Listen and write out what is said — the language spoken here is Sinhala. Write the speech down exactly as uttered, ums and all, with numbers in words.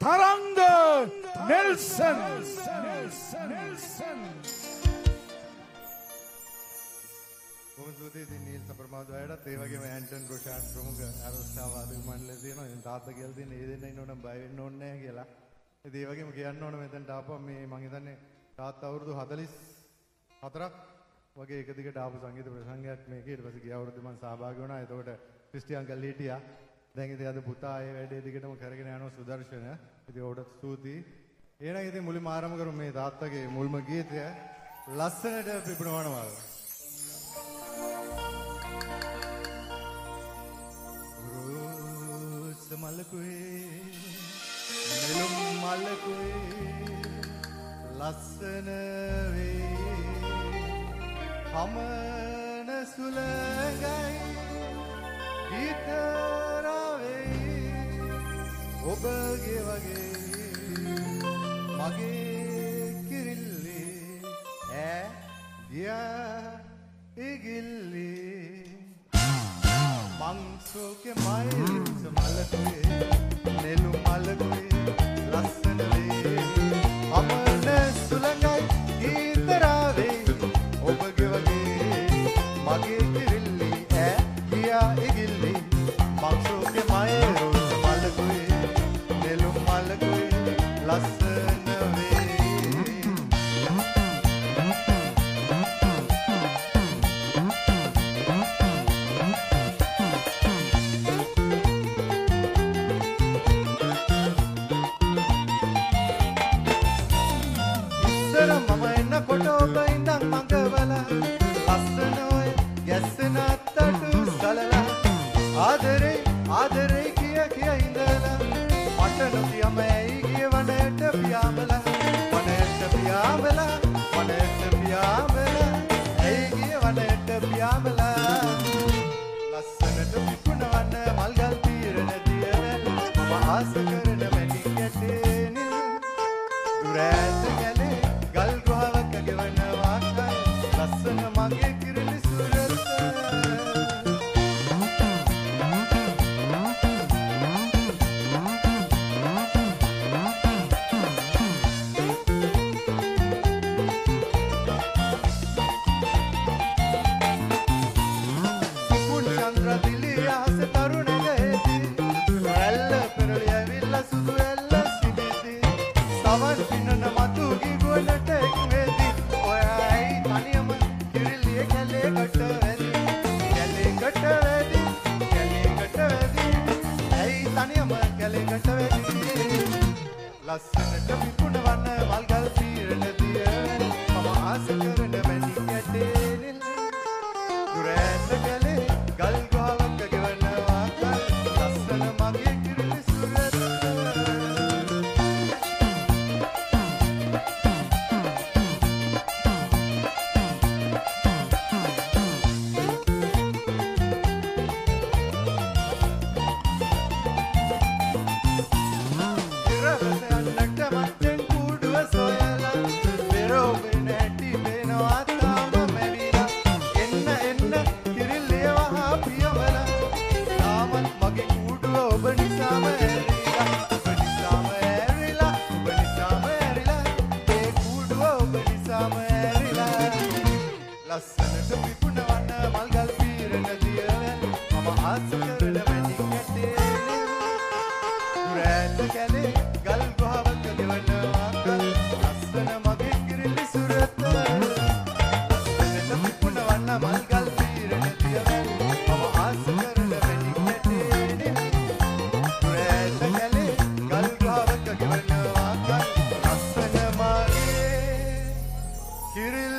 තරංග නෙල්සන් කොහොමද නීල් සපරමාදු අයටත් ඒ වගේම ඇන්ටන් රොෂාඩ් ප්‍රමුඛ ඇරෝස්ටා වාදක මණ්ඩලය තියෙනවා. ඉතින් තාත්තා කියලා තියෙන ඒ දෙන්න ඉන්නවනම් බය වෙන්න ඕනේ නැහැ කියලා. ඉතින් ඒ වගේම කියන්න ඕනේ මෙතනට ආපුවම මේ මං හිතන්නේ තාත්තා අවුරුදු හතළිස් හතරක් වගේ එක දිගට ආපු සංගීත ප්‍රසංගයක් මේකේ. ඊට පස්සේ ගිය අවුරුද්දේ මං සහභාගී වුණා. එතකොට ක්‍රිස්ටියන් කල් හිටියා. දැන් ඉතින් අද පුතා ඒ වැඩේ දිගටම කරගෙන යනවා සුදර්ශන. ඉතින් ඔහුට ස්තුතියි. එහෙනම් ඉතින් මුලින්ම ආරම්භ කරමු මේ තාත්තගේ මුල්ම ගීතය ලස්සනට පිපුණවනවා. රෝස මලකුවේ නෙළුම් මලකුවේ ලස්සන වේ හමන සුලඟයි ගීතරාවේ ඔබගේ වගේ මගේ කිරිල්ලේ ඈ ගියා ඉගිල්ලේ මංසෝකේ මයිල්ස මලකුවේ නෙළුම් මලකුවේ ලස්සන වේ හමන සුලඟයි ගීතරාවේ ඔබගේ වගේ මගේ කිරිල්ලේ ඈ ගියා ඉගිල්ලේ මංසෝකේ මයිල්ස මලකුවේ නෙළුම් මලකුවේ ලස්සන වේ ඉස්සර මම එන්නකොට ඔබ ඉඳන් මඟවල ලස්සන ඔය ගැස්සෙන අත්තටු සලලා ආදරේ ආදරේ කිය කිය ඉඳලා මට නොකියම ඇයි ගිය වනට පියාඹලා වනට පියාඹලා වනට පියාඹලා ඇයි ගිය වනට පියාඹලා ලස්සනට පිපුණවන්න මල්ගල් තීරණ දියවැල් මම ආස කරන මැටි කැටේ නිල් දුර ඈත ගැලේ ගල් ගුහාවක ගෙවන වාකයි ලස්සන මගේ කිරිලි සුරත ලස්සනට පිපුණවන්න මල්ගල් තීරණ දියවැල් මම ආස කරන මැටි කැටේ නිල් දුර ඈත ගැලේ ගල් ගුහාවක ගෙවන වාකල් ලස්සන මගේ කිරිලි සුරත ලස්සනට පිපුණවන්න මල්ගල් පීරණ දියවැල් මම ආස කරන මැටි කැටේ දුර ඈත කැලේ ගල් ගුහාවක ගෙවන වාකල් ලස්සන මගේ කිරිලි සුරත ලස්සනට පිපුණවන්න මල්ගල් පීරණ දියවැල් මම ආස කරන මැටි කැටේ දුර ඈත කැලේ ගල් ගුහාවක ගෙවන වාකල් ලස්සන මගේ කිරිලි